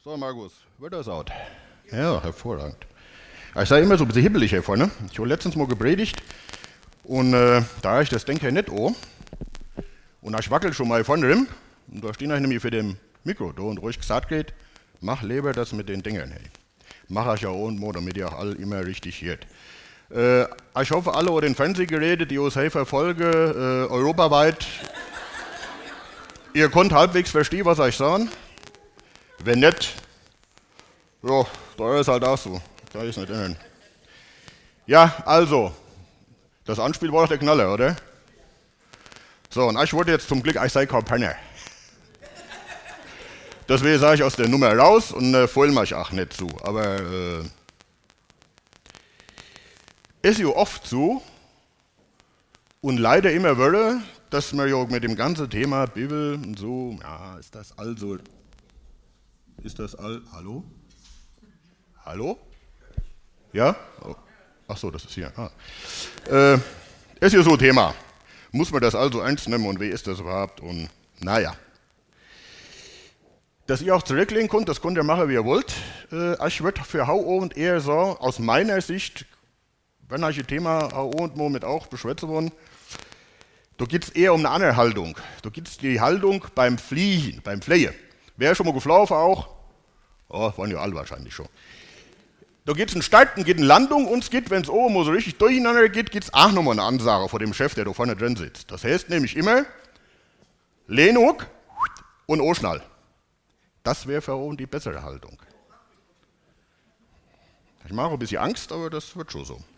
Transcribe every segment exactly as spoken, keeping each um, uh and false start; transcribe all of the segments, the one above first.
So, Markus, wird das out? Ja, hervorragend. Ich sei immer so ein bisschen hibbelig hier vorne. Ich habe letztens mal gepredigt und äh, da ich das denke ich nicht an. Und ich wackel schon mal vorne drin und da stehen ich nämlich für dem Mikro da und ruhig gesagt geht, mach lieber das mit den Dingern, hey. Mach ich ja auch und damit ihr auch alle immer richtig hört. Äh, ich hoffe, alle über den Fernsehgeräte, die uns hey verfolgen, äh, europaweit, ihr könnt halbwegs verstehen, was ich sage. Wenn nicht, ja, da ist halt auch so. Kann ich es nicht ändern. Ja, also, das Anspiel war doch der Knaller, oder? So, und ich wollte jetzt zum Glück, ich sei kein Penner. Deswegen sage ich aus der Nummer raus und äh, voll mich auch nicht zu. Aber äh, ist ja oft so und leider immer wieder, dass man ja mit dem ganzen Thema Bibel und so, ja, ist das also, ist das all, hallo? Hallo? Ja? Oh. Ach so, das ist hier. Ah. Äh, ist ja so ein Thema. Muss man das also ernst nehmen und wie ist das überhaupt? Und naja. Dass ihr auch zurücklegen könnt, das könnt ihr machen, wie ihr wollt. Äh, ich würde für Hau und eher so, aus meiner Sicht, wenn euch ein Thema Hau und Mo mit auch beschwätzen wollen, da geht es eher um eine andere Haltung. Da geht es die Haltung beim Fliegen, beim Fliehen. Wer schon mal geflogen auch? Oh, waren ja alle wahrscheinlich schon. Da geht es einen Start, dann geht eine Landung und es geht, wenn es oben so richtig durcheinander geht, geht es auch nochmal eine Ansage vor dem Chef, der da vorne drin sitzt. Das heißt nämlich immer, Lehnung und Oschnall. Das wäre für uns die bessere Haltung. Ich mache ein bisschen Angst, aber das wird schon so.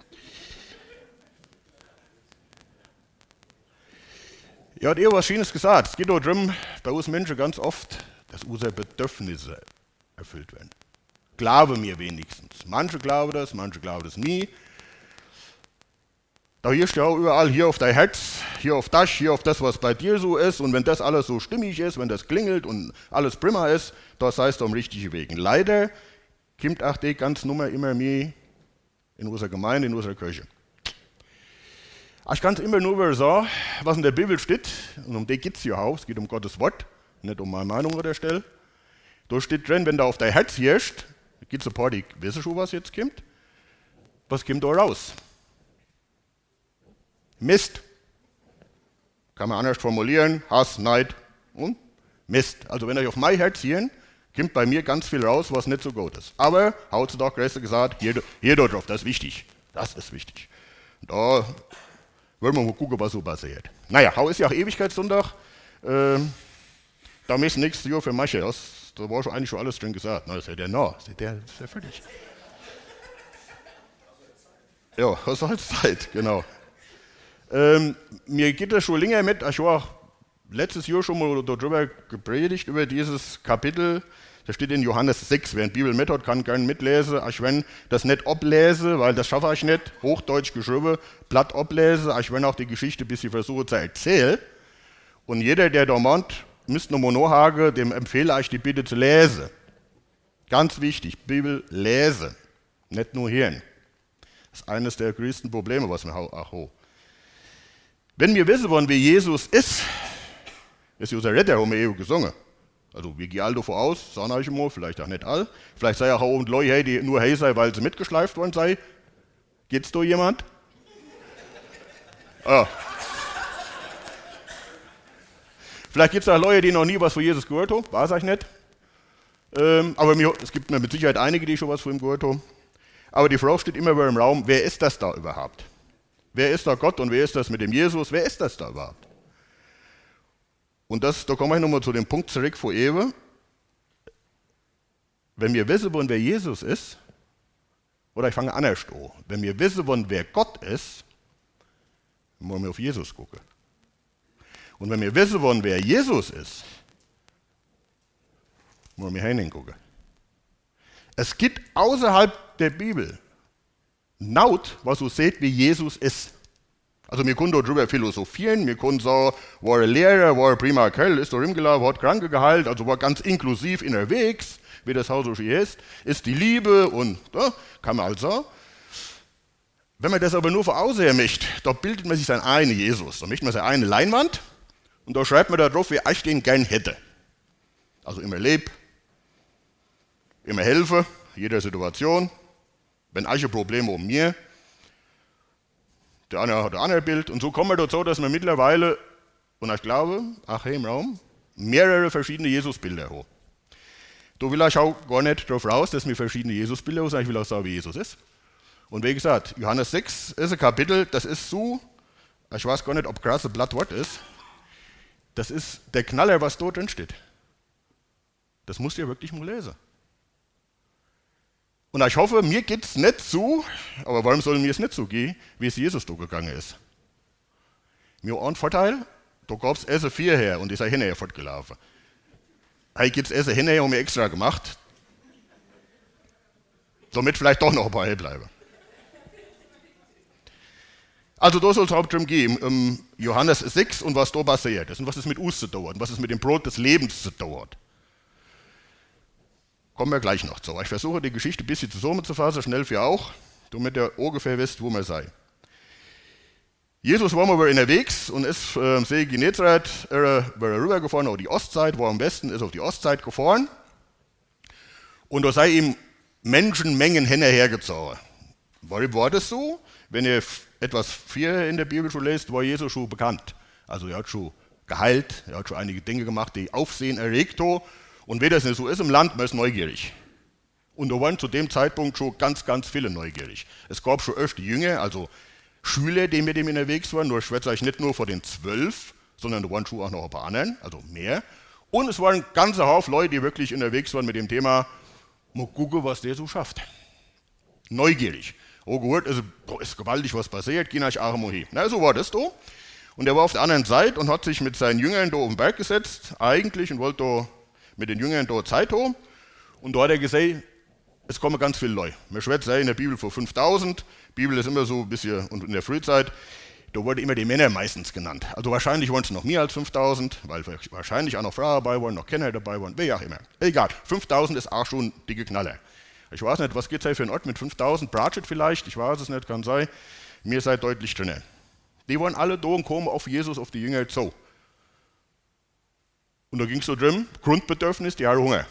Ja, hat ihr was Schönes gesagt. Es geht auch darum, bei uns Menschen ganz oft, dass unsere Bedürfnisse erfüllt werden. Glaube mir wenigstens. Manche glauben das, manche glauben das nie. Da hier steht auch überall, hier auf dein Herz, hier auf das, hier auf das, was bei dir so ist. Und wenn das alles so stimmig ist, wenn das klingelt und alles prima ist, das heißt am richtigen Weg. Leider kommt auch die ganze Nummer immer mehr in unserer Gemeinde, in unserer Kirche. Ich kann es immer nur sagen, was in der Bibel steht, und um die geht es ja auch, es geht um Gottes Wort, nicht um meine Meinung an der Stelle. Da steht drin, wenn da auf dein Herz herrscht, gibt es ein paar, die wissen schon, was jetzt kommt. Was kommt da raus? Mist. Kann man anders formulieren. Hass, Neid und Mist. Also wenn euch auf mein Herz hier, kommt bei mir ganz viel raus, was nicht so gut ist. Aber, heutzutage größer gesagt, hier, hier da drauf, das ist wichtig. Das ist wichtig. Da wollen wir mal gucken, was so passiert. Naja, hau ist ja auch Ewigkeitssonntag. Ähm, da ist nichts Jahr für manche. Das, da war schon eigentlich schon alles drin gesagt. Na, das ist ja der nah, das ist der, das ist ja fertig. Ja, das ist halt Zeit, genau. Ähm, mir geht das schon länger mit, ich war letztes Jahr schon mal darüber gepredigt, über dieses Kapitel, das steht in Johannes sechs, wer in Bibel mit hat, kann gerne mitlesen, ich wenn das nicht ablese, weil das schaffe ich nicht, hochdeutsch geschrieben, platt ablese, ich wenn auch die Geschichte ein bisschen versuche zu erzählen. Und jeder, der da meint, müsste noch mal nachhaken, dem empfehle ich die bitte zu lesen. Ganz wichtig, Bibel lesen, nicht nur hören. Das ist eines der größten Probleme, was wir haben. Wenn wir wissen wollen, wie Jesus ist, ist unser Retter, haben wir eben gesungen. Also wir gehen alle davon aus, sagen euch mal, vielleicht auch nicht all. Vielleicht sei auch und Leute, hey, die nur hey sei, weil sie mitgeschleift worden sei. Geht's da jemand? Ah. Vielleicht gibt es auch Leute, die noch nie was von Jesus gehört haben, weiß ich nicht. Ähm, aber mir, es gibt mit Sicherheit einige, die schon was von ihm gehört haben. Aber die Frage steht immer wieder im Raum, wer ist das da überhaupt? Wer ist da Gott und wer ist das mit dem Jesus? Wer ist das da überhaupt? Und das, da komme ich nochmal zu dem Punkt zurück vor eben. Wenn wir wissen wollen, wer Jesus ist, oder ich fange anders an, wenn wir wissen wollen, wer Gott ist, dann wollen wir auf Jesus gucken. Und wenn wir wissen wollen, wer Jesus ist, wollen wir hingucken. Es gibt außerhalb der Bibel Naut, was so seht, wie Jesus ist. Also wir können darüber philosophieren, wir können sagen, war ein Lehrer, war ein prima Kerl, ist da rumgelaufen, hat Kranke geheilt, also war ganz inklusiv unterwegs, wie das Haus so schön ist, ist die Liebe und ja, kann man halt sagen. Wenn man das aber nur vor außen möchte, da bildet man sich seinen einen Jesus, da möchte man seine eine Leinwand und da schreibt man da drauf, wie ich den gern hätte. Also immer lieb, immer helfen, jeder Situation. Wenn ich ein Problem um mir, der eine hat ein anderes Bild. Und so kommen wir dazu, dass wir mittlerweile, und ich glaube, ach hey, im Raum, mehrere verschiedene Jesusbilder haben. Da will ich auch gar nicht darauf raus, dass wir verschiedene Jesusbilder haben, sondern ich will auch sagen, wie Jesus ist. Und wie gesagt, Johannes sechs ist ein Kapitel, das ist so, ich weiß gar nicht, ob krass ein Blattwort ist, das ist der Knaller, was dort drin steht. Das musst ihr wirklich mal lesen. Und ich hoffe, mir geht es nicht so, aber warum soll mir es nicht so gehen, wie es Jesus da gegangen ist? Mir haben einen Vorteil, da gab es Essen vier her und ist er hinterher fortgelaufen. Hey, gibt es Essen hinterher und mir extra gemacht, damit vielleicht doch noch ein paar hell bleiben. Also da soll es hauptsächlich gehen, um Johannes sechs und was da passiert ist und was es mit uns zu tun hat und was es mit dem Brot des Lebens zu tun hat. Kommen wir gleich noch zu. Ich versuche die Geschichte ein bisschen zusammenzufassen, schnell für auch, damit ihr ungefähr wisst, wo wir sein. Jesus war mal unterwegs und ist äh, am See Genezareth äh, war er rübergefahren auf die Ostseite, war am besten, ist auf die Ostseite gefahren. Und da sei ihm Menschenmengen hinterhergezogen. Warum war das so? Wenn ihr etwas früher in der Bibel schon lest, war Jesus schon bekannt. Also er hat schon geheilt, er hat schon einige Dinge gemacht, die Aufsehen erregt haben. Und wie das nicht so ist im Land, man ist neugierig. Und da waren zu dem Zeitpunkt schon ganz, ganz viele neugierig. Es gab schon öfter Jünger, also Schüler, die mit ihm unterwegs waren, nur ich schwätze euch nicht nur vor den zwölf, sondern da waren schon auch noch ein paar anderen, also mehr. Und es waren ein ganzer Haufen Leute, die wirklich unterwegs waren mit dem Thema, mal gucken, was der so schafft. Neugierig. Oh, gehört, also, da ist gewaltig was passiert, gehen euch auch mal hin. Na, so war das da. Und er war auf der anderen Seite und hat sich mit seinen Jüngern da auf den Berg gesetzt, eigentlich, und wollte da mit den Jüngern da Zeit haben. Und da hat er gesehen, es kommen ganz viele Leute. Man schwätzt in der Bibel vor fünftausend. Die Bibel ist immer so ein bisschen, und in der Frühzeit, da wurden immer die Männer meistens genannt. Also wahrscheinlich waren es noch mehr als fünftausend, weil wahrscheinlich auch noch Frauen dabei waren, noch Kenner dabei waren, wie auch immer. Egal, fünftausend ist auch schon ein dicke Knaller. Ich weiß nicht, was gibt es hier für einen Ort mit fünftausend? Bratschet vielleicht, ich weiß es nicht, kann sein. Mir seid deutlich drin. Die waren alle da und kommen auf Jesus, auf die Jünger zu. Und da ging es so drin, Grundbedürfnis, die haben Hunger.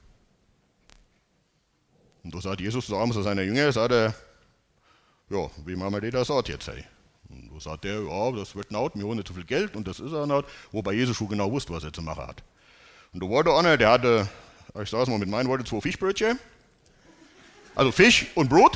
Und da sagt Jesus zu einem seiner Jünger, sagt er, ja, wie machen wir dir das Ort jetzt? Hey? Und da sagt er, ja, das wird naut, wir haben nicht so viel Geld und das ist auch naut, wobei Jesus schon genau wusste, was er zu machen hat. Und da war da einer, der hatte, ich sage es mal mit meinen Worten, zwei Fischbrötchen, also Fisch und Brot.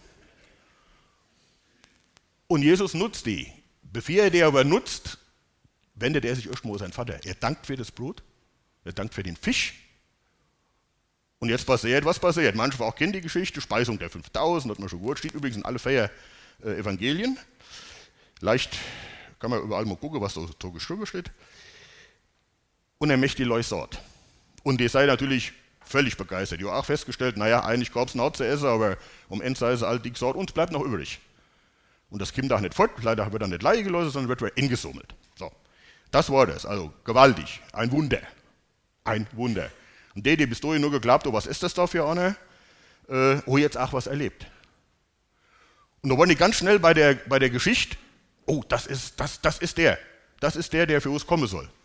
Und Jesus nutzt die. Bevor er die aber nutzt, wendet er sich erstmal an seinen Vater. Er dankt für das Brot, er dankt für den Fisch. Und jetzt passiert, was passiert? Manche auch kennen die Geschichte, Speisung der fünftausend, hat man schon gehört, steht übrigens in alle vier äh, Evangelien. Leicht kann man überall mal gucken, was da so geschrieben steht. Und er möchte die Leute satt. Und die sei natürlich völlig begeistert. Die haben auch festgestellt, naja, eigentlich gab es noch zu essen, aber um Ende sei es all dick satt, uns bleibt noch übrig. Und das kommt auch nicht fort, leider wird dann nicht Leihe gelöst, sondern wird wieder ingesummelt. So. Das war das, also gewaltig, ein Wunder, ein Wunder. Und die, die bis dahin nur geglaubt haben, was ist das da für einer, äh, oh, jetzt auch was erlebt. Und da waren die ganz schnell bei der, bei der Geschichte, oh, das ist, das, das ist der, das ist der, der für uns kommen soll.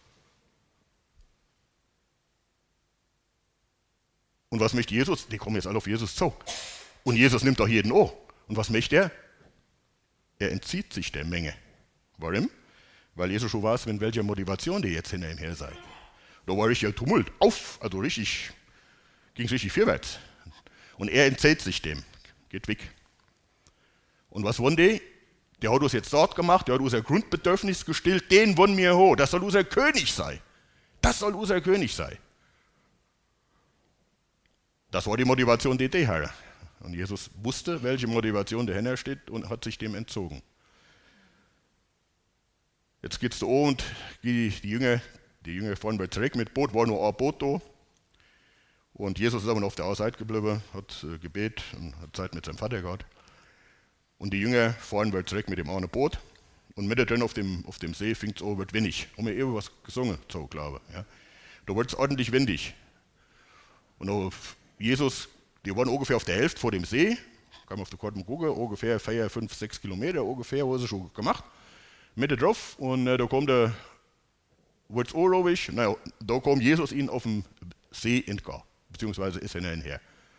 Und was möchte Jesus? Die kommen jetzt alle auf Jesus zu. Und Jesus nimmt auch jeden an. Und was möchte er? Er entzieht sich der Menge. Warum? Weil Jesus schon weiß, mit welcher Motivation die jetzt hinter ihm her sei. Da war richtig Tumult. Auf! Also richtig, ging es richtig vorwärts. Und er entzieht sich dem. Geht weg. Und was wollen die? Der hat uns jetzt dort gemacht, der hat unser Grundbedürfnis gestillt, den wollen wir hoch. Das soll unser König sein. Das soll unser König sein. Das war die Motivation, die die hatte. Und Jesus wusste, welche Motivation dahinter steht und hat sich dem entzogen. Jetzt geht es da oben und die, die Jünger, die Jünger fahren bei zurück mit Boot, war nur ein Boot da. Und Jesus ist aber noch auf der Außenseite geblieben, hat äh, Gebet und hat Zeit mit seinem Vater gehabt. Und die Jünger fahren bei zurück mit dem anderen Boot. Und mittendrin auf dem, auf dem See fängt es an, wird windig. Haben wir eben was gesungen, so glaube ich. Ja. Da wird es ordentlich windig. Und auf Jesus, die waren ungefähr auf der Hälfte vor dem See, kann man auf der Karte mal gucken, ungefähr vier, fünf, sechs Kilometer ungefähr, wo sie schon gemacht, Mitte drauf, und äh, da kommt der, wird es unruhig, naja, da kommt Jesus ihnen auf dem See entgegen, beziehungsweise ist er hinher.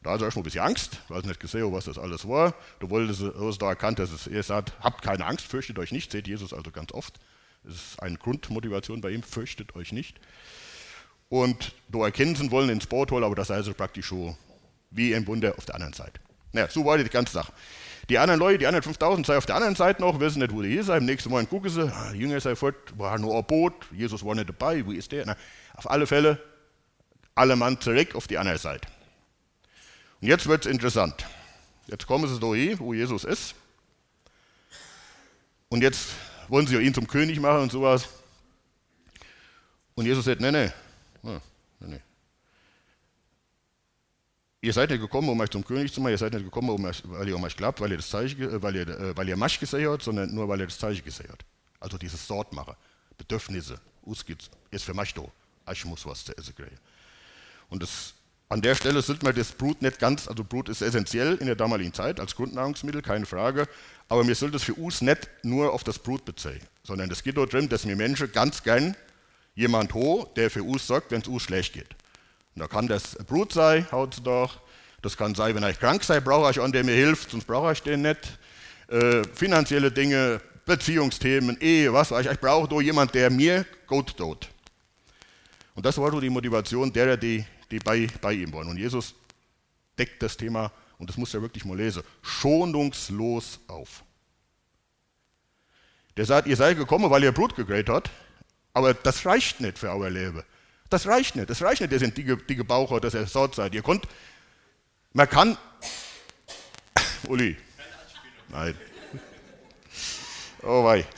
Da hast du erstmal ein bisschen Angst, du hast nicht gesehen, was das alles war. Du wolltest, hast da erkannt, dass es, er sagt, habt keine Angst, fürchtet euch nicht, seht Jesus also ganz oft. Das ist eine Grundmotivation bei ihm, fürchtet euch nicht. Und du erkennen sie wollen ins Boot holen, aber das sei also praktisch schon wie ein Wunder auf der anderen Seite. Naja, so war die ganze Sache. Die anderen Leute, die anderen fünftausend, sei auf der anderen Seite noch, wissen nicht, wo die hier sind. Am nächsten Morgen gucken sie, ah, die Jünger sei fort, war nur ein Boot, Jesus war nicht dabei, wo ist der? Na, auf alle Fälle, alle Mann zurück auf die andere Seite. Und jetzt wird es interessant. Jetzt kommen sie da hin, wo Jesus ist. Und jetzt wollen sie ihn zum König machen und sowas. Und Jesus sagt, nee, nee, nee, nee. Ihr seid nicht gekommen, um euch zum König zu machen, ihr seid nicht gekommen, um euch, weil ihr um euch glaubt, weil ihr das Zeichen, weil ihr, äh, weil ihr Masch gesehen habt, sondern nur, weil ihr das Zeichen gesehen habt. Also dieses Sortmachen, Bedürfnisse, ausgeht, ist für mich da. Ich muss was zu essen kriegen. Und das, an der Stelle sollte man das Brot nicht ganz, also Brot ist essentiell in der damaligen Zeit als Grundnahrungsmittel, keine Frage, aber mir sollte es für uns nicht nur auf das Brot beziehen, sondern es geht dort drin, dass wir Menschen ganz gern jemand ho, der für uns sorgt, wenn es uns schlecht geht. Und da kann das Brot sein, heutzutage. Das kann sein, wenn ich krank sei, brauche ich einen, der mir hilft, sonst brauche ich den nicht. Äh, finanzielle Dinge, Beziehungsthemen, Ehe, was weiß ich. Ich brauche da jemanden, der mir gut tut. Und das war so die Motivation derer, die, die bei, bei ihm waren. Und Jesus deckt das Thema, und das muss er wirklich mal lesen, schonungslos auf. Der sagt, ihr seid gekommen, weil ihr Blut gekriegt habt, aber das reicht nicht für euer Leben. Das reicht nicht. Das reicht nicht, dass ihr dicke, dicke Bauch habt, dass ihr satt seid. Ihr konnt, man kann, Uli, nein. Oh wei.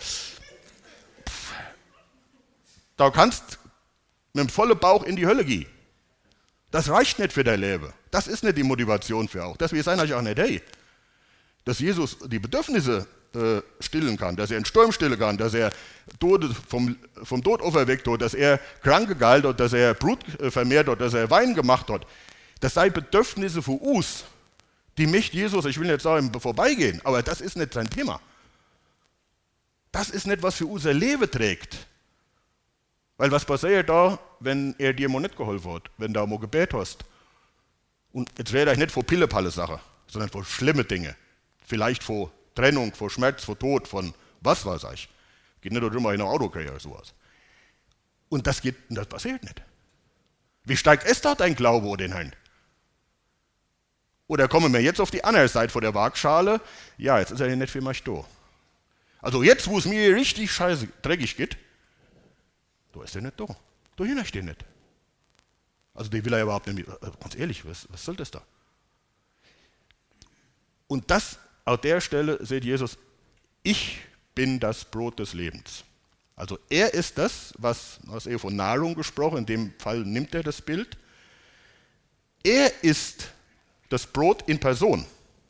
Da kannst mit dem vollen Bauch in die Hölle gehen. Das reicht nicht für dein Leben. Das ist nicht die Motivation für auch. Das wir sein euch auch nicht, hey, dass Jesus die Bedürfnisse äh, stillen kann, dass er einen Sturm stillen kann, dass er Tode vom, vom Tod auferweckt hat, dass er Kranke geheilt hat, dass er Blut äh, vermehrt hat, dass er Wein gemacht hat. Das sei Bedürfnisse von uns. Die möchte Jesus, ich will nicht sagen, vorbeigehen, aber das ist nicht sein Thema. Das ist nicht, was für unser Leben trägt. Weil was passiert da, wenn er dir mal nicht geholfen hat, wenn du mal gebet hast? Und jetzt rede ich nicht von Pille-Palle-Sachen, sondern von schlimmen Dingen. Vielleicht von Trennung, von Schmerz, von Tod, von was weiß ich. Geht nicht darum, in ein Auto kriege oder sowas. Und das, geht, das passiert nicht. Wie steigt es da dein Glaube oder den Herrn? Oder kommen wir jetzt auf die andere Seite von der Waagschale? Ja, jetzt ist er ja nicht für mich da. Also jetzt, wo es mir richtig scheiße dreckig geht, da ist er nicht da. Da hin steht nicht. Also die will er überhaupt nicht, ganz ehrlich, was, was soll das da? Und das, an der Stelle sieht Jesus, ich bin das Brot des Lebens. Also er ist das, was, was er von Nahrung gesprochen, in dem Fall nimmt er das Bild. Er ist das Brot in Person.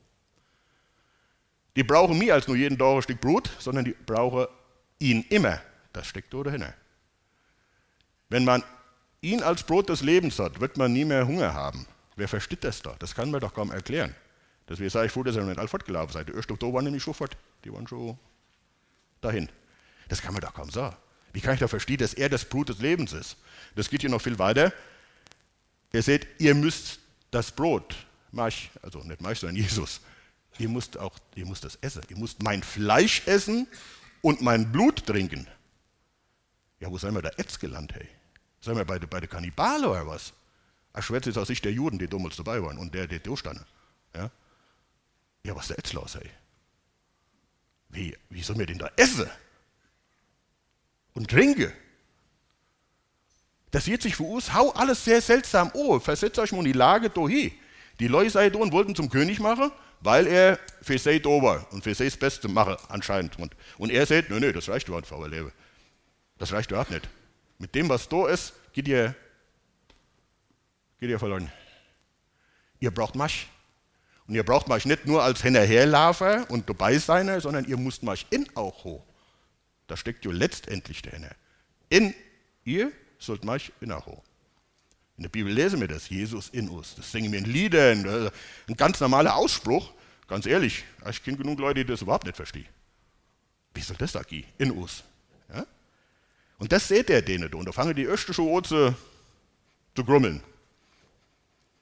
Die brauchen mehr als nur jeden Tag ein Stück Brot, sondern die brauchen ihn immer. Das steckt da dahinter. Wenn man ihn als Brot des Lebens hat, wird man nie mehr Hunger haben. Wer versteht das da? Das kann man doch kaum erklären. Deswegen sage ich froh, dass ihr noch nicht alle fortgelaufen seid. Die ersten Oktober waren nämlich schon fort. Die waren schon dahin. Das kann man doch kaum sagen. Wie kann ich da verstehen, dass er das Brot des Lebens ist? Das geht hier noch viel weiter. Ihr seht, ihr müsst das Brot, Marsch, also nicht Marsch, sondern Jesus, ihr müsst auch, ihr müsst das essen. Ihr müsst mein Fleisch essen und mein Blut trinken. Ja, wo sind wir da jetzt gelandet, hey? Sind wir bei den bei de Kannibalen oder was? Ich schwätze jetzt aus Sicht der Juden, die damals dabei waren und der, der da standen. Ja? Ja, was ist da jetzt los, hey? Wie, wie sollen wir denn da essen? Und trinken? Das wird sich für uns hau alles sehr seltsam. Oh, versetzt euch mal in die Lage da hin. Die Leute seid da und wollten zum König machen, weil er für sie da war und für sie das Beste machen, anscheinend. Und, und er sagt, nee, nee, das reicht überhaupt für euer Leben. Das reicht überhaupt nicht. Mit dem, was da ist, geht ihr, geht ihr verloren. Ihr braucht Masch. Und ihr braucht Masch nicht nur als Hinterherlaufer und dabei sein, sondern ihr müsst Masch in auch hoch. Da steckt ja letztendlich dahinter. In ihr sollt Masch in auch hoch. In der Bibel lesen wir das, Jesus in uns. Das singen wir in Liedern, ein ganz normaler Ausspruch. Ganz ehrlich, ich kenne genug Leute, die das überhaupt nicht verstehen. Wie soll das da gehen? In uns. Ja? Und das seht ihr denen da. Und da fangen die ersten schon an zu, zu grummeln.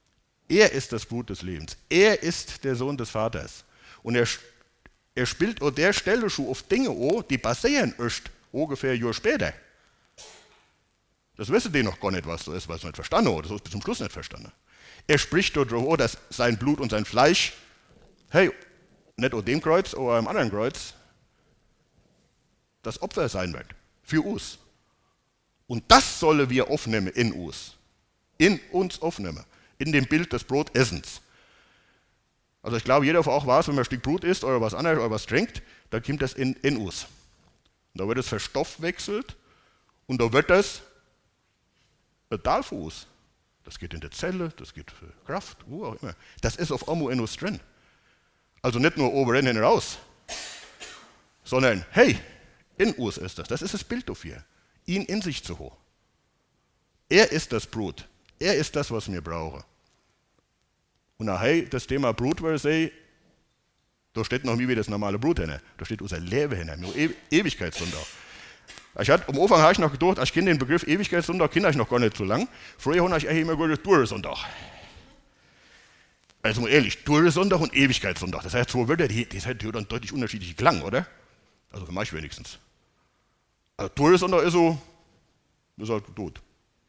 Er ist das Blut des Lebens. Er ist der Sohn des Vaters. Und er, er spielt an der Stelle schon auf Dinge an, die passieren erst ungefähr ein Jahr später. Das wissen die noch gar nicht, was so ist, was sie nicht verstanden haben. Das ist bis zum Schluss nicht verstanden. Er spricht dort darüber, dass sein Blut und sein Fleisch, hey, nicht an dem Kreuz, aber am anderen Kreuz, das Opfer sein wird. Für uns. Und das sollen wir aufnehmen in uns. In uns aufnehmen. In dem Bild des Brotessens. Also ich glaube, jeder von euch weiß, wenn man ein Stück Brot isst oder was anderes oder was trinkt, dann kommt das in, in uns. Und da wird es verstoffwechselt und da wird das total für uns. Das geht in der Zelle, das geht für Kraft, wo auch immer. Das ist auf einmal in uns drin. Also nicht nur oben rein und raus, sondern hey, in uns ist das. Das ist das Bild dafür. Ihn in sich zu holen. Er ist das Brot. Er ist das, was wir brauchen. Und nachher das Thema Brot, da steht noch nie wie das normale Brot hin. Da steht unser Leben hin, nur e- Ewigkeitssonntag. Ich hatte, am Anfang habe ich noch gedacht, ich kenne den Begriff Ewigkeitssonntag, kenne ich noch gar nicht so lang. Früher habe ich eigentlich immer gesagt, Durchsonntag. Also mal ehrlich, Durchsonntag und Ewigkeitssonntag. Das heißt, zwei Wörter, die, die haben dann deutlich unterschiedliche Klang, oder? Also für mich wenigstens. Also Durchsonntag ist so, das ist halt tot.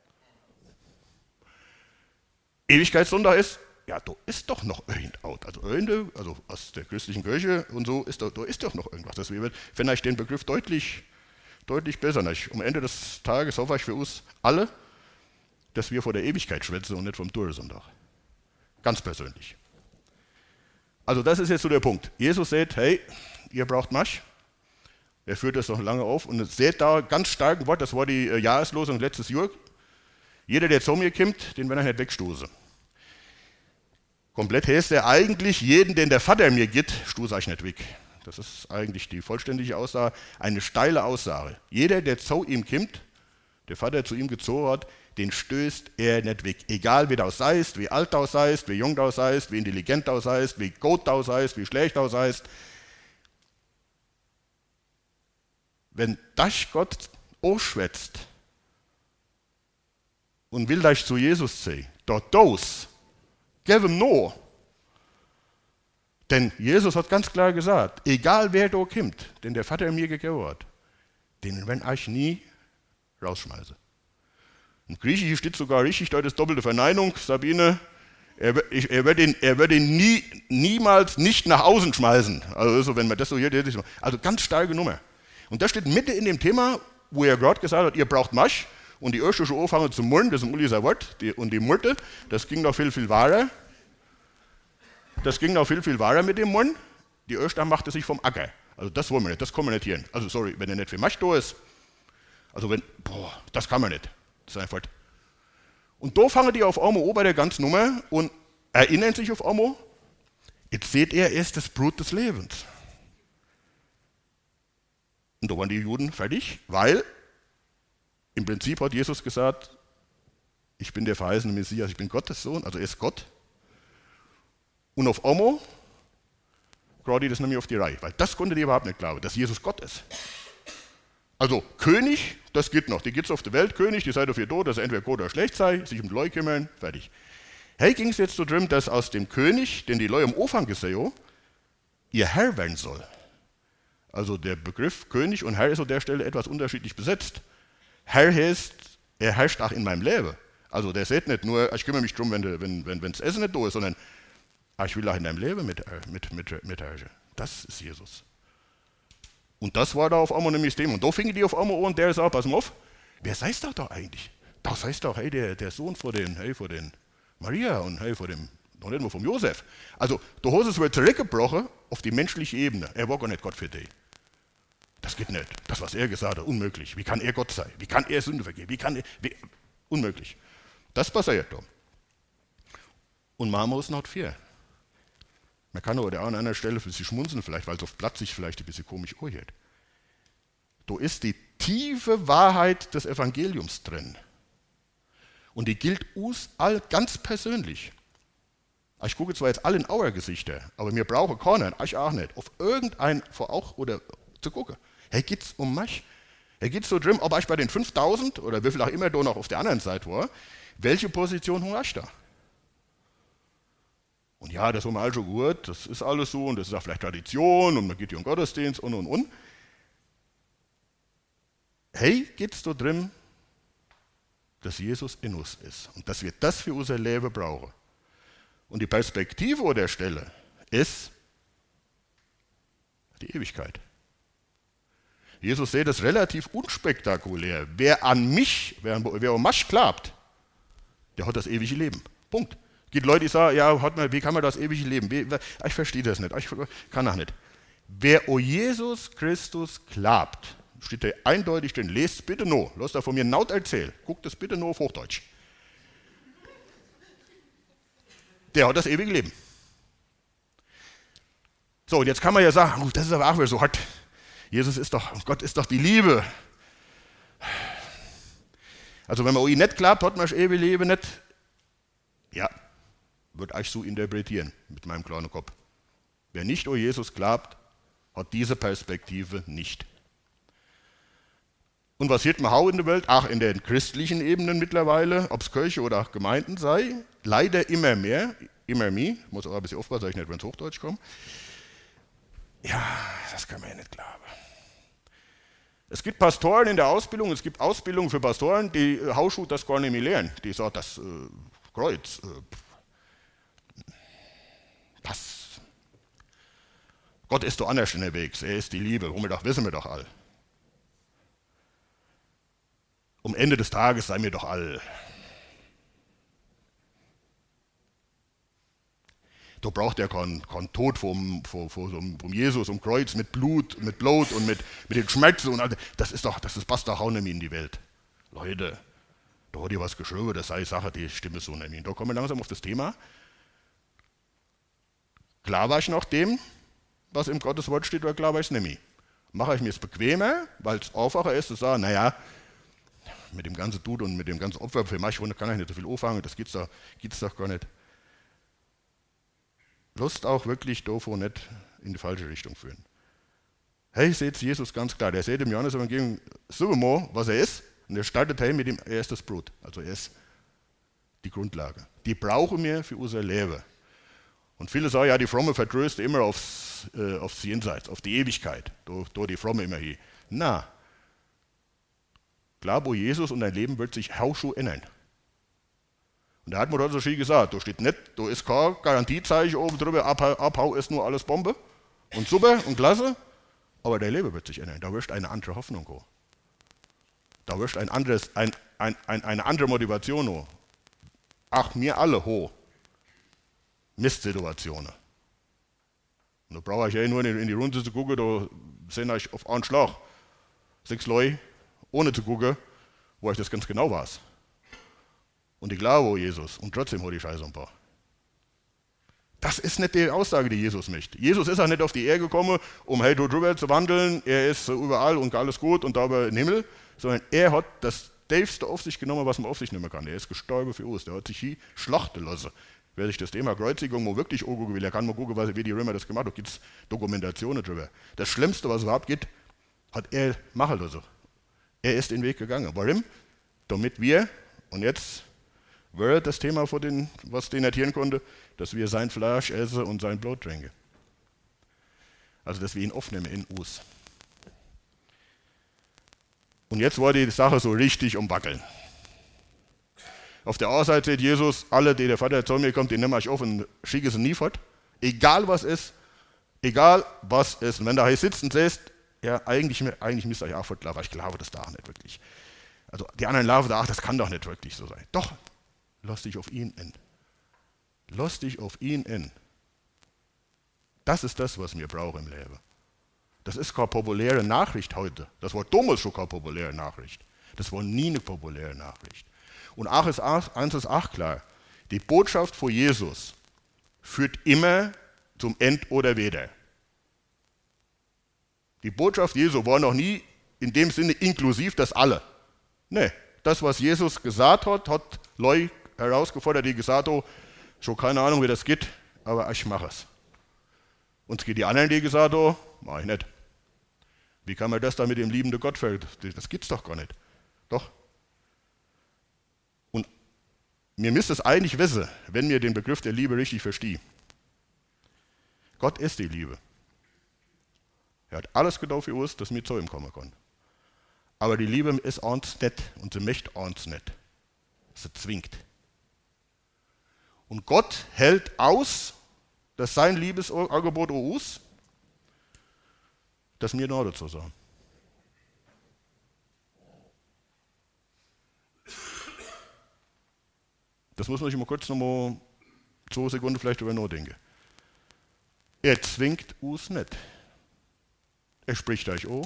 Ewigkeitssonntag ist, ja, da ist doch noch irgendwas. Also, also aus der christlichen Kirche und so, ist da, da ist doch noch irgendwas. Deswegen finde ich den Begriff deutlich, deutlich besser. Am Ende des Tages hoffe ich für uns alle, dass wir vor der Ewigkeit schwätzen und nicht vom Durchsonntag. Ganz persönlich. Also das ist jetzt so der Punkt. Jesus sagt, hey, ihr braucht Masch. Er führt das noch lange auf und seht da ganz stark Wort, das war die äh, Jahreslosung letztes Jahr. Jeder, der zu mir kommt, den will ich nicht wegstoßen. Komplett heißt er eigentlich, jeden, den der Vater mir gibt, stoße ich nicht weg. Das ist eigentlich die vollständige Aussage, eine steile Aussage. Jeder, der zu ihm kommt, der Vater zu ihm gezogen hat, den stößt er nicht weg. Egal wie du seist, wie alt du seist, wie jung du seist, wie intelligent du seist, wie gut du seist, wie schlecht du seist. Wenn dich Gott ausschwätzt und will dich zu Jesus ziehen, dort dos, gib ihm nur. Denn Jesus hat ganz klar gesagt, egal wer da kommt, den der Vater mir gegeben hat, den werden ich nie rausschmeißen. Im Griechischen steht sogar richtig, da ist doppelte Verneinung, Sabine, er, ich, er wird ihn, er wird ihn nie, niemals nicht nach außen schmeißen. Also wenn man das so hier, also ganz starke Nummer. Und das steht mitten in dem Thema, wo er gerade gesagt hat, ihr braucht Masch. Und die erste schon anfangen zu murren, das ist ein Uliser Wort, die, und die Murte, das ging noch viel, viel wahrer. Das ging noch viel, viel wahrer mit dem Murren. Die erste machte sich vom Acker. Also das wollen wir nicht, das kann man nicht hier. Also sorry, wenn er nicht für Masch da ist, also wenn, boah, das kann man nicht. Das ist einfach. Und da fangen die auf einmal an bei der ganzen Nummer und erinnern sich auf einmal, jetzt seht ihr, er ist das Brot des Lebens. Und da waren die Juden fertig, weil im Prinzip hat Jesus gesagt, ich bin der verheißene Messias, ich bin Gottes Sohn, also er ist Gott. Und auf einmal gerade das nämlich auf die Reihe, weil das konnte die überhaupt nicht glauben, dass Jesus Gott ist. Also König, das geht noch, die gibt es auf der Welt, König, die seid dafür da, dass er entweder gut oder schlecht sei, sich um die Leute kümmern, fertig. Hey, ging es jetzt so drum, dass aus dem König, den die Leute am Anfang gesehen haben, ihr Herr werden soll. Also der Begriff König und Herr ist an der Stelle etwas unterschiedlich besetzt. Herr heißt, er herrscht auch in meinem Leben. Also der sagt nicht nur, ich kümmere mich drum, wenn, wenn, wenn, wenn das Essen nicht da ist, sondern ich will auch in deinem Leben mit, mit, mit, mit herrschen. Das ist Jesus. Und das war da auf einmal nämlich das Thema. Und da fingen die auf einmal an und der sagt, pass mal auf, wer seist doch da eigentlich? Das heißt doch, hey, der, der Sohn von den, hey, von den Maria und hey, von dem, noch nicht mal vom Josef. Also, du hast es wieder zurückgebrochen auf die menschliche Ebene. Er war gar nicht Gott für dich. Das geht nicht. Das, was er gesagt hat, unmöglich. Wie kann er Gott sein? Wie kann er Sünde vergeben? Wie kann er, wie, unmöglich. Das passiert da. Und Mama ist noch vier. Man kann aber an einer Stelle für sie schmunzeln, vielleicht, weil es auf Platz sich vielleicht ein bisschen komisch anhört. Da ist die tiefe Wahrheit des Evangeliums drin. Und die gilt uns all ganz persönlich. Ich gucke zwar jetzt alle in our Gesichter, aber mir brauche keiner, ich auch nicht, auf irgendein vor auch oder zu gucken. Hey, geht's um mich? Hey, geht's so drin, ob ich bei den fünftausend oder wie viel auch immer da noch auf der anderen Seite war, welche Position habe ich da? Und ja, das haben wir all schon gehört, das ist alles so und das ist auch vielleicht Tradition und man geht hier im Gottesdienst und und und. Hey, geht's da drin, dass Jesus in uns ist und dass wir das für unser Leben brauchen. Und die Perspektive an der Stelle ist die Ewigkeit. Jesus sieht das relativ unspektakulär. Wer an mich, wer an, wer an mich glaubt, der hat das ewige Leben. Punkt. Es gibt Leute, die sagen, ja, hat man, wie kann man das ewige Leben? Wie, ich verstehe das nicht, ich kann das nicht. Wer an Jesus Christus glaubt, steht da eindeutig drin, lest bitte noch, lass da von mir laut erzählen, guckt das bitte nur auf Hochdeutsch. Der hat das ewige Leben. So, und jetzt kann man ja sagen, das ist aber auch wieder so hart. Jesus ist doch, Gott ist doch die Liebe. Also wenn man ihn nicht glaubt, hat man das ewige Leben nicht. Ja, würde ich so interpretieren mit meinem kleinen Kopf. Wer nicht an Jesus glaubt, hat diese Perspektive nicht. Und was sieht man auch in der Welt, auch in den christlichen Ebenen mittlerweile, ob es Kirche oder auch Gemeinden sei, leider immer mehr, immer mehr, ich muss auch ein bisschen aufpassen, dass ich nicht ins Hochdeutsch komme. Ja, das kann man ja nicht glauben. Es gibt Pastoren in der Ausbildung, es gibt Ausbildungen für Pastoren, die äh, Hausschuh das gar nicht mehr lernen. Die sagen, das äh, Kreuz, äh, Pass. Gott ist doch anders unterwegs, er ist die Liebe, womit doch wissen wir doch all. Um Ende des Tages sei mir doch all. Da braucht er keinen kein Tod vom, vom, vom, vom Jesus, um Kreuz mit Blut, mit Blut und mit, mit den Schmerzen. Und all, das ist doch, das ist, passt doch auch nicht mehr in die Welt. Leute, da hat ihr was geschrieben, das sei Sache, die Stimme so nicht mehr. Da kommen wir langsam auf das Thema. Klar war ich noch dem, was im Gotteswort steht, oder klar war ich es nicht mehr. Mache ich mir es bequemer, weil es einfacher ist, zu sagen, naja, mit dem ganzen Tod und mit dem ganzen Opfer für manche kann ich nicht so viel anfangen, das gibt's doch, gibt's doch gar nicht. Lasst auch wirklich davon nicht in die falsche Richtung führen. Hey, seht Jesus ganz klar, der seht im Johannes-Evangelium so mal, was er ist, und er startet hey mit dem, er ist das Brot, also er ist die Grundlage. Die brauchen wir für unser Leben. Und viele sagen, ja, die Fromme vertröst immer aufs, äh, aufs Jenseits, auf die Ewigkeit, da, da die Fromme immer hier. Na, klar, wo Jesus und dein Leben wird sich Hausschuh ändern. Und da hat man dort so schön gesagt, da steht nicht, da ist kein Garantiezeichen oben drüber, Abhau, Abhau ist nur alles Bombe und super und klasse, aber dein Leben wird sich ändern, da wirst eine andere Hoffnung haben. Da wirst ein anderes, ein, ein, ein, eine andere Motivation haben. Ach, mir alle ho. Mistsituationen. Und da brauche ich ja nur in die Runde zu gucken, da sind euch auf einen Schlag sechs Leute, ohne zu gucken, wo ich das ganz genau weiß. Und ich glaube an Jesus und trotzdem hol die Scheiße ein paar. Das ist nicht die Aussage, die Jesus möchte. Jesus ist auch nicht auf die Erde gekommen, um hey, du drüber zu wandeln, er ist überall und alles gut und da über den Himmel, sondern er hat das Tiefste auf sich genommen, was man auf sich nehmen kann. Er ist gestorben für uns, der hat sich hier schlachten lassen. Wer sich das Thema Kreuzigung mal wirklich angucken will, der kann mal gucken, wie die Römer das gemacht haben. Da gibt es Dokumentationen drüber. Das Schlimmste, was es überhaupt gibt, hat er machen lassen. Er ist den Weg gegangen. Warum? Damit wir, und jetzt wäre das Thema, von den, was den ertieren konnte, dass wir sein Fleisch essen und sein Blut trinken. Also, dass wir ihn aufnehmen in uns. Und jetzt war die Sache so richtig umwackeln. Auf der einen Seite sagt Jesus, alle, die der Vater zu mir kommt, die nehme ich auf und schicke sie nie fort. Egal was ist, egal was ist. Und wenn du hier sitzt und sagst, ja, eigentlich, eigentlich müsst ihr euch auch fortlaufen, aber ich glaube das da auch nicht wirklich. Also die anderen laufen da, ach, das kann doch nicht wirklich so sein. Doch, lass dich auf ihn in. Lass dich auf ihn in. Das ist das, was wir brauchen im Leben. Das ist keine populäre Nachricht heute. Das war damals schon keine populäre Nachricht. Das war nie eine populäre Nachricht. Und auch ist, eins ist auch klar, die Botschaft von Jesus führt immer zum End oder Weder. Die Botschaft Jesu war noch nie in dem Sinne inklusiv das alle. Nee, das, was Jesus gesagt hat, hat Leute herausgefordert, die gesagt haben, schon keine Ahnung, wie das geht, aber ich mache es. Und es geht die anderen, die gesagt haben, mach ich nicht. Wie kann man das dann mit dem liebenden Gott verbinden? Das gibt's doch gar nicht. Doch. Und wir müssen es eigentlich wissen, wenn wir den Begriff der Liebe richtig verstehen. Gott ist die Liebe. Er hat alles getan für uns, dass wir zu ihm kommen können. Aber die Liebe ist uns nicht und sie möchte uns nicht. Sie zwingt. Und Gott hält aus, dass sein Liebesangebot aus, dass wir noch dazu sagen. Das muss man sich mal kurz noch mal zwei Sekunden vielleicht über nachdenken. Er zwingt uns nicht. Er spricht euch an.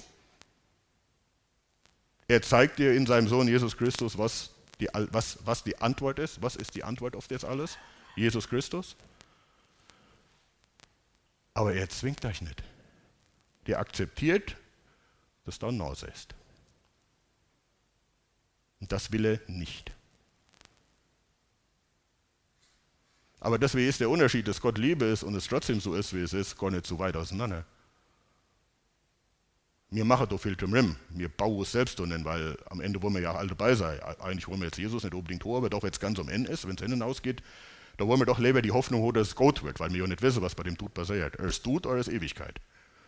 Er zeigt dir in seinem Sohn Jesus Christus, was die, was, was die Antwort ist. Was ist die Antwort auf das alles? Jesus Christus. Aber er zwingt euch nicht. Der akzeptiert, dass da ein Nase ist. Und das will er nicht. Aber deswegen ist der Unterschied, dass Gott Liebe ist und es trotzdem so ist, wie es ist, gar nicht so weit auseinander. Wir machen doch viel drum. Wir bauen es selbst nicht, weil am Ende wollen wir ja alle dabei sein. Eigentlich wollen wir jetzt Jesus nicht unbedingt hoch, aber doch wenn es ganz am Ende ist, wenn es innen ausgeht, da wollen wir doch lieber die Hoffnung holen, dass es gut wird, weil wir ja nicht wissen, was bei dem Tod passiert. Er ist Tod oder ist Ewigkeit.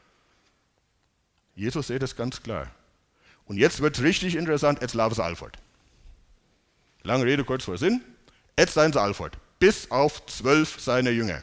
Jesus sieht das ganz klar. Und jetzt wird es richtig interessant, jetzt laufen sie Alfort. Lange Rede, kurz vor Sinn. Jetzt seien sie Alfort. Bis auf zwölf seiner Jünger.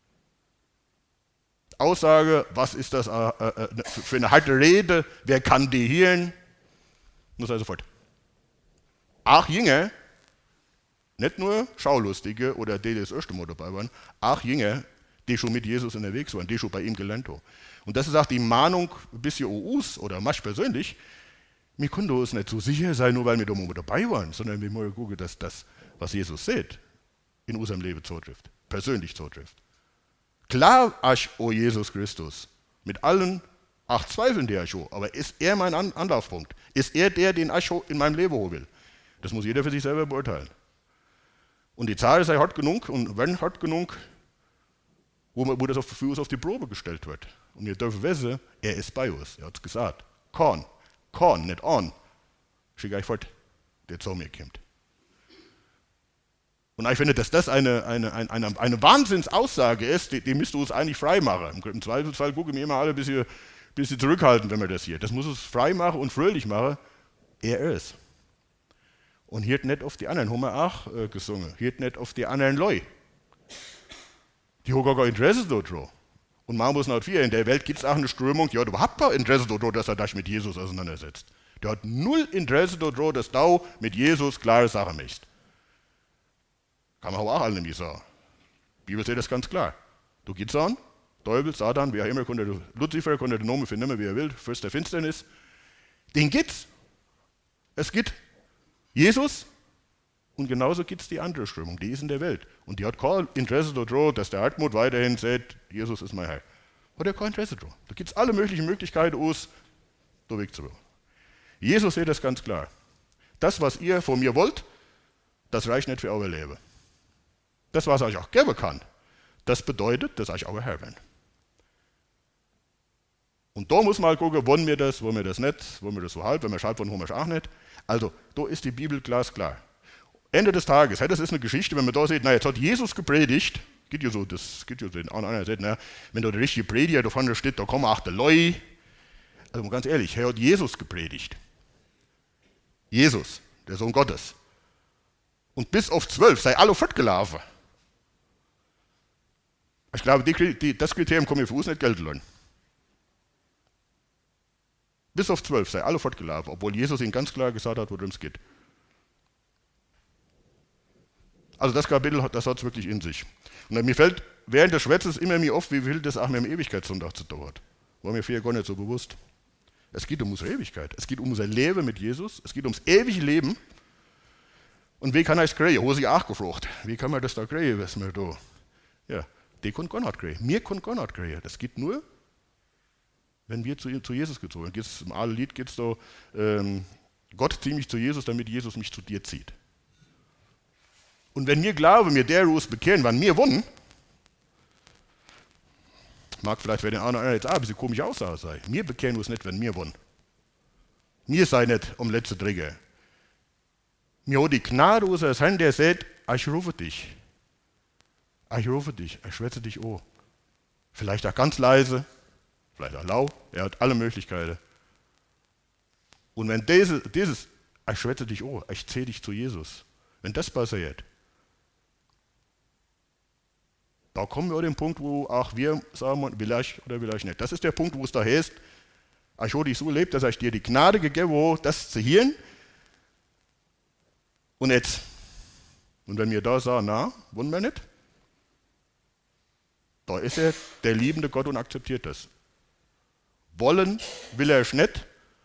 Aussage, was ist das äh, äh, für eine harte Rede, wer kann die hören? Muss er sofort. Acht Jünger, nicht nur Schaulustige oder die, die das erste Mal dabei waren, acht Jünger, die schon mit Jesus unterwegs waren, die schon bei ihm gelernt haben. Und das ist auch die Mahnung ein bisschen uns oder mich persönlich, wir können uns nicht so sicher sein, nur weil wir da mal dabei waren, sondern wir müssen gucken, dass das, was Jesus sieht, in unserem Leben zutrifft, persönlich zutrifft. Klar, ach, oh Jesus Christus, mit allen acht Zweifeln, die ich habe, aber ist er mein Anlaufpunkt? Ist er der, den ich in meinem Leben haben will? Das muss jeder für sich selber beurteilen. Und die Zahl sei hart genug und wenn hart genug, wo, man, wo das für uns auf die Probe gestellt wird. Und wir dürfen wissen, er ist bei uns. Er hat es gesagt. Korn, Korn, nicht on. Schick euch fort, der zu mir kommt. Und ich finde, dass das eine, eine, eine, eine Wahnsinnsaussage ist, die, die müsste uns eigentlich frei machen. Im Zweifelsfall gucken wir immer alle ein bisschen, bisschen zurückhalten, wenn wir das hier. Das muss uns frei machen und fröhlich machen. Er ist. Und hier nicht auf die anderen, haben wir auch äh, gesungen. Hier nicht auf die anderen Leute. Die haben gar kein Interesse daran. Und man muss noch viel, in der Welt gibt es auch eine Strömung, die hat überhaupt kein Interesse daran, dass er sich mit Jesus auseinandersetzt. Der hat null Interesse daran, dass du mit Jesus klare Sachen machst. Kann man auch alle nicht sagen. Die Bibel sieht das ganz klar. Du gehst an, Teufel, Satan, wer auch immer, konnte Luzifer, konnte den Namen finden, wie er will, Fürst der Finsternis. Den gibt's. Es gibt Jesus und genauso gibt es die andere Strömung, die ist in der Welt. Und die hat kein Interesse daran, dass der Hartmut weiterhin sagt, Jesus ist mein Herr. Hat er kein Interesse daran. Da gibt es alle möglichen Möglichkeiten, uns da wegzubringen. Jesus sieht das ganz klar. Das, was ihr von mir wollt, das reicht nicht für euer Leben. Das, was euch auch geben kann, das bedeutet, dass euch euer Herr werden. Und da muss man halt gucken, wollen wir das, wollen wir das nicht, wollen wir das so halb, wenn wir halb wollen, wollen wir es auch nicht. Also, da ist die Bibel glasklar. Ende des Tages, das ist eine Geschichte, wenn man da sieht, na, jetzt hat Jesus gepredigt, geht ja so, das geht ja so, einer sagt, na, wenn da der richtige Prediger da vorne steht, da kommen auch die Leute. Also mal ganz ehrlich, er hat Jesus gepredigt. Jesus, der Sohn Gottes. Und bis auf zwölf sei alle fortgelaufen. Ich glaube, die, die, das Kriterium kann mir für uns nicht gelten lassen. Bis auf zwölf sei alle fortgelaufen, obwohl Jesus ihnen ganz klar gesagt hat, worum es geht. Also das Kapitel, das hat es wirklich in sich. Und mir fällt während des Schwätzens immer mehr auf, wie viel das auch mit dem Ewigkeitssonntag zu tun hat. War mir früher gar nicht so bewusst. Es geht um unsere Ewigkeit. Es geht um unser Leben mit Jesus. Es geht ums ewige Leben. Und wie kann er es kriegen? Habe ich auch gefragt. Wie kann man das da kriegen, was wir da? Ja, die können gar nicht kriegen. Wir können gar nicht kriegen. Das geht nur, wenn wir zu, zu Jesus gezogen sind. Im alten Lied geht es da, ähm, Gott zieht mich zu Jesus, damit Jesus mich zu dir zieht. Und wenn wir glauben, wir der uns bekehren, wann wir wonnen, mag vielleicht für den einen oder anderen jetzt auch ein bisschen komisch aussehen sein. Wir bekehren uns nicht, wenn wir wonnen. Wir seien nicht um letzte Träger. Wir haben die Gnade unseres Herrn, der sagt, ich rufe dich. Ich rufe dich, ich schwätze dich an. vielleicht auch ganz leise, vielleicht auch laut, er hat alle Möglichkeiten. Und wenn diese, dieses, ich schwätze dich an, ich zähle dich zu Jesus, wenn das passiert, da kommen wir an den Punkt, wo auch wir sagen, vielleicht oder vielleicht nicht. Das ist der Punkt, wo es da heißt, ich habe dich so erlebt, dass ich dir die Gnade gegeben habe, das zu hören. Und jetzt, und wenn wir da sagen, na, wollen wir nicht, da ist er der liebende Gott und akzeptiert das. Wollen will er es nicht,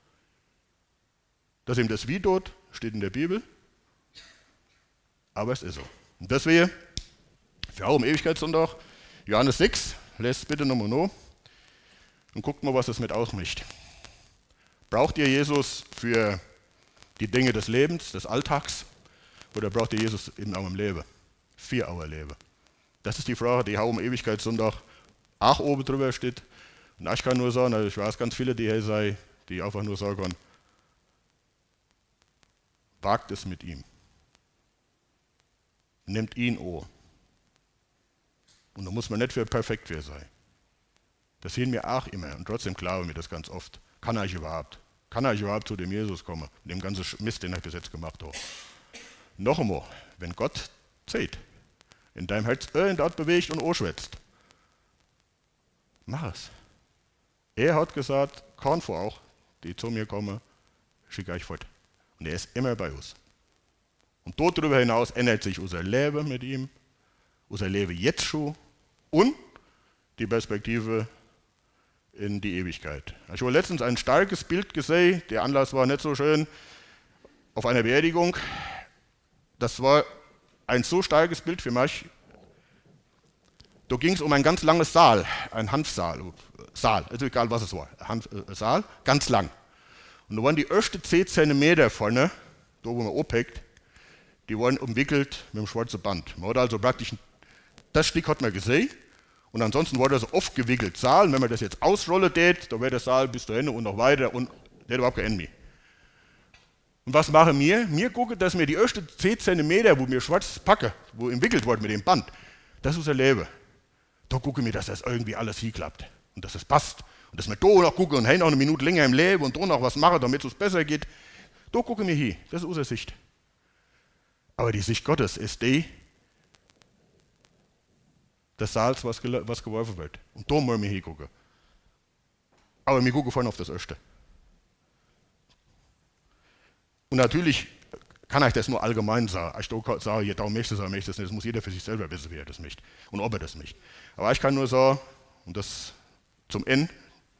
dass ihm das wie tut, steht in der Bibel, aber es ist so. Und deswegen, für auch im Ewigkeitssonntag, Johannes sechs, lest bitte nochmal noch und guckt mal, was das mit ausmacht. Braucht ihr Jesus für die Dinge des Lebens, des Alltags, oder braucht ihr Jesus in eurem Leben? Für euer Leben. Das ist die Frage, die auch im Ewigkeitssonntag auch oben drüber steht. Und ich kann nur sagen, also ich weiß ganz viele, die hier sei, die einfach nur sagen können, wagt es mit ihm. Nimmt ihn an. Und da muss man nicht für perfekt für sein. Das sehen wir auch immer. Und trotzdem glauben wir das ganz oft. Kann ich überhaupt? Kann ich überhaupt zu dem Jesus kommen? Mit dem ganzen Mist, den ich bis jetzt gemacht habe. Noch einmal, wenn Gott zählt, in deinem Herz irgendwas bewegt und anschwätzt, mach es. Er hat gesagt, kann vor auch, die zu mir kommen, schicke ich fort. Und er ist immer bei uns. Und dort darüber hinaus ändert sich unser Leben mit ihm, unser Leben jetzt schon und die Perspektive in die Ewigkeit. Ich habe letztens ein starkes Bild gesehen, der Anlass war nicht so schön, auf einer Beerdigung. Das war ein so starkes Bild für mich. Da ging es um ein ganz langes Saal, ein Hanfsaal, Saal, also egal was es war, Hanf, äh, Saal, ganz lang. Und da waren die ersten zehn Zentimeter vorne, da wo man abhängt, die waren umwickelt mit einem schwarzen Band. Man hat also praktisch, das Stück hat man gesehen und ansonsten war das so oft gewickelt Saal. Und wenn man das jetzt ausrollen tät, dann wäre der Saal bis dahin und noch weiter und der hat überhaupt kein Ende mehr. Und was machen wir? Wir gucken, dass wir die ersten zehn Zentimeter, wo wir schwarz packen, wo entwickelt wird mit dem Band, das ist unser Leben. Da gucken wir, dass das irgendwie alles hinklappt und dass es passt. Und dass wir da noch gucken und hey, noch eine Minute länger im Leben und da noch was machen, damit es uns besser geht. Da gucken wir hin. Das ist unsere Sicht. Aber die Sicht Gottes ist die des Saals, was, was geworfen wird. Und da müssen wir hingucken. Aber wir gucken vorne auf das Erste. Und natürlich kann ich das nur allgemein sagen. Ich sage, ja, darum möchte ich das, möchte das nicht. Das muss jeder für sich selber wissen, wie er das möchte und ob er das möchte. Aber ich kann nur sagen, und das zum Ende,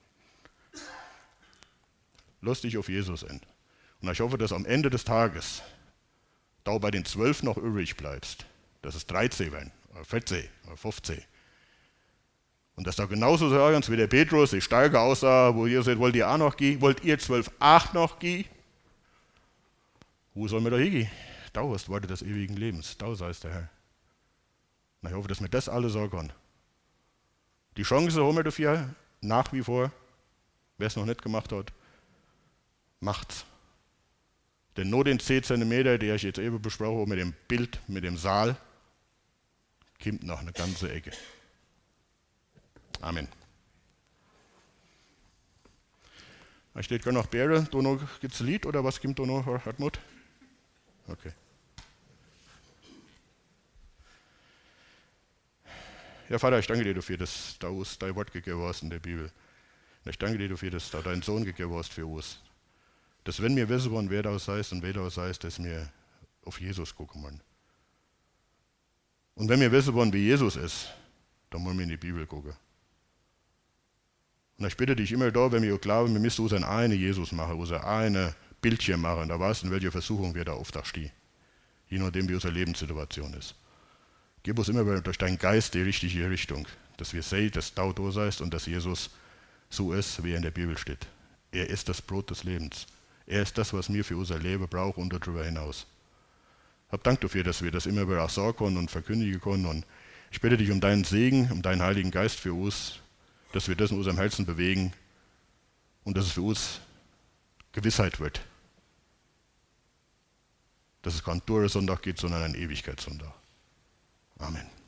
lass dich auf Jesus ein. Und ich hoffe, dass am Ende des Tages da bei den zwölf noch übrig bleibst, dass es dreizehn werden, oder vierzehn, oder fünfzehn. Und dass da genauso sagen, wie der Petrus, die starke aussah, wo ihr seht, wollt ihr auch noch gehen, wollt ihr zwölf auch noch gehen? Wo sollen wir da hingehen? Da hast Worte des ewigen Lebens, da sei es der Herr. Und ich hoffe, dass wir das alle sagen können. Die Chance haben wir dafür, nach wie vor, wer es noch nicht gemacht hat, macht's. Denn nur den zehn Zentimeter, die ich jetzt eben besprochen habe, mit dem Bild, mit dem Saal, kommt noch eine ganze Ecke. Amen. Da steht gar noch Bäre. Da noch gibt es ein Lied oder was gibt da noch, Hartmut? Okay. Ja, Vater, ich danke dir dafür, dass da uns dein Wort gegeben hast in der Bibel. Und ich danke dir dafür, dass da dein Sohn gegeben hast für uns. Dass wenn wir wissen wollen, wer das heißt und wer das heißt, dass wir auf Jesus gucken wollen. Und wenn wir wissen wollen, wie Jesus ist, dann wollen wir in die Bibel gucken. Und ich bitte dich immer da, wenn wir glauben, wir müssen unseren einen Jesus machen, unser eine Bildchen machen, da weißt du, in welcher Versuchung wir da oft auch stehen. Je nachdem, wie unsere Lebenssituation ist. Gib uns immer durch deinen Geist die richtige Richtung, dass wir sehen, dass du da seist und dass Jesus so ist, wie er in der Bibel steht. Er ist das Brot des Lebens. Er ist das, was wir für unser Leben brauchen und darüber hinaus. Hab Dank dafür, dass wir das immer wieder auch sagen können und verkündigen können. Und ich bitte dich um deinen Segen, um deinen Heiligen Geist für uns, dass wir das in unserem Herzen bewegen und dass es für uns Gewissheit wird. Dass es kein Tour-Sonntag gibt, sondern ein Ewigkeitssonntag. Amen.